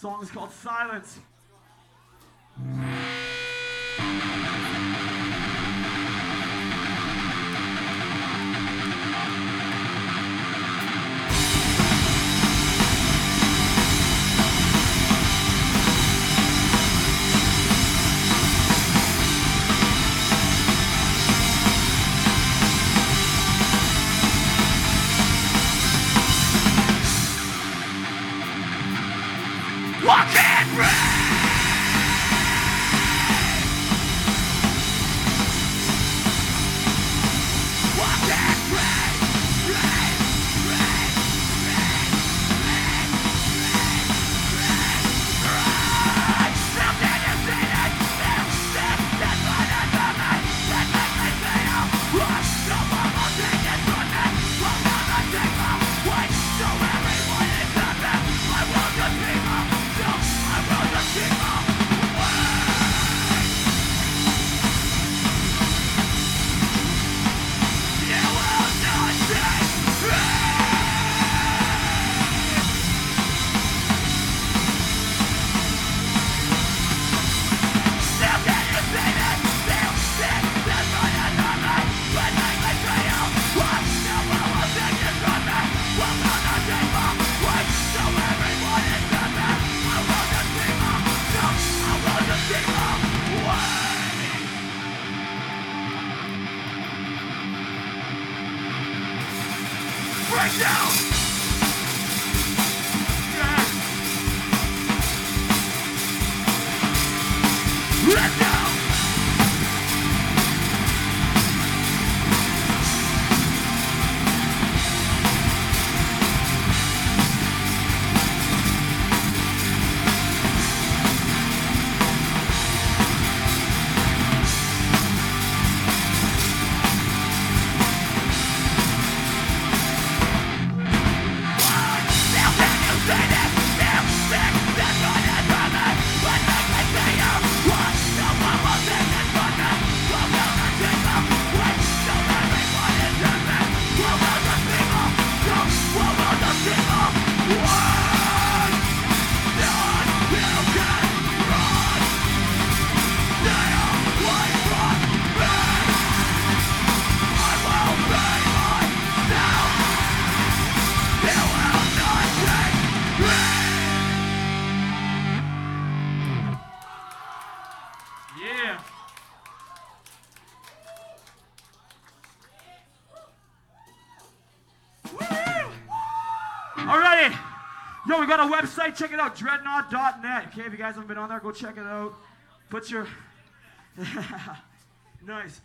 song is called Silence. I can't breathe. I can't breathe. Something is in it. That's what I do me. That makes me feel. No one will take it from me. Will never take my weight. So everyone is happy. I will just be my. I will just keep on You will not take me. Still can you see this? Still see this on your number. When make me feel. No one will take it from me. Will not take my weight. So everyone is happy. I will just keep on. I will just keep on waiting. Breakdown. Let's go. Still can you see this? Still see this on your number. When make me feel. No one will take it from me. Will never take my weight. So everyone is happy. Will not just be my. Will not just be my word. None you can run. Stay away from me. I will be myself. You will not take me. Yeah. Alrighty. Yo, we got a website. Check it out. Dreadnought.net. Okay, if you guys haven't been on there, go check it out. Put your... Nice.